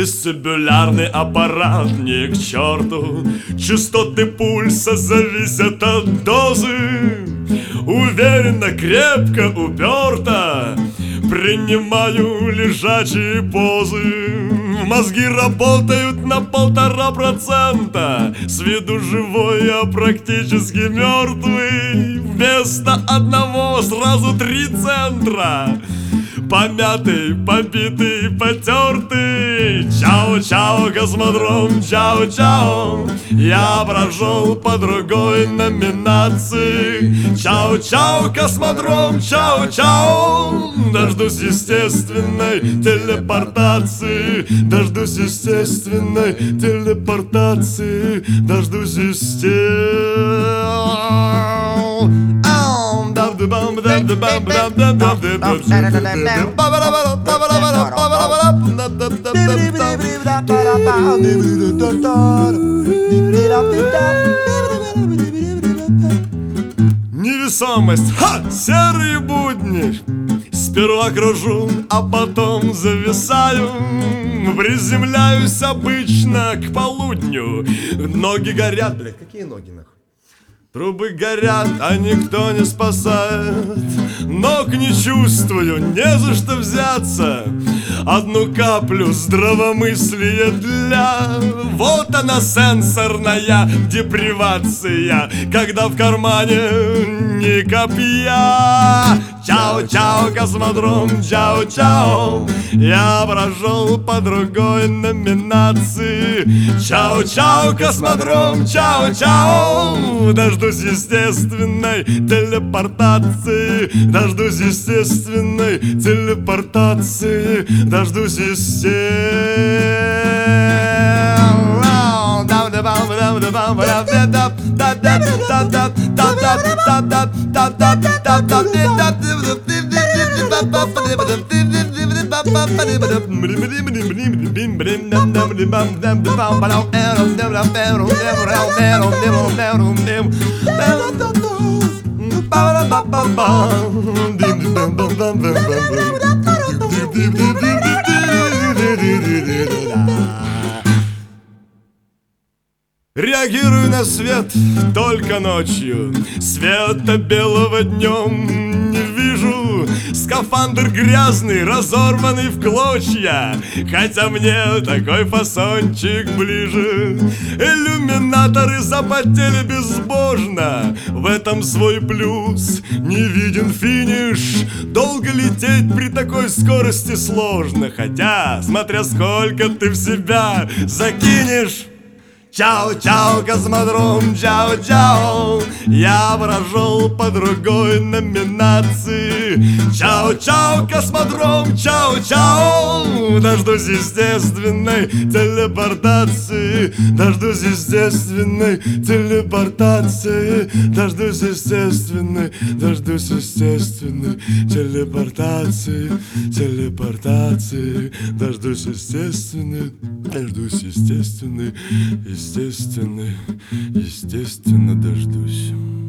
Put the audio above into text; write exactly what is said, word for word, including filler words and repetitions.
Вестибулярный аппарат ни к черту, частоты пульса зависят от дозы. Уверенно, крепко, уперто принимаю лежачие позы. Мозги работают на полтора процента. С виду живой, а практически мертвый. Вместо одного сразу три центра. Помятый, побитый, потертый. Чао-чао, космодром, чао-чао. Я прошел по другой номинации. Чао-чао, космодром, чао-чао. Дождусь естественной телепортации. Дождусь естественной телепортации. Дождусь естественной. Невесомость, ха, серые будни. Сперва кружу, а потом зависаю. Приземляюсь обычно к полудню. Ноги горят. Блядь, какие ноги нахуй? Трубы горят, а никто не спасает. Ног не чувствую, не за что взяться. Одну каплю здравомыслия для... Вот она, сенсорная депривация, когда в кармане ни копья. Чао-чао, космодром, чао-чао. Я прошел по другой номинации. Чао-чао, космодром, чао-чао. Дождусь естественной телепортации. Дождусь естественной телепортации. Дождусь Реагирую на свет только ночью. Света белого днем не вижу. Скафандр грязный, разорванный в клочья. Хотя мне такой фасончик ближе. Иллюминаторы запотели безбожно. В этом свой плюс. Не виден финиш. Долго лететь при такой скорости сложно. Хотя, смотря сколько ты в себя закинешь. Чао-чао, космодром, чао-чао. Я прошел по другой номинации. Чао-чао, космодром, чао-чао. Дождусь естественной телепортации. Дождусь естественной телепортации. Дождусь естественной, дождусь естественной телепортации. Телепортации. Дождусь естественной, дождусь естественной. Естественно, естественно дождусь.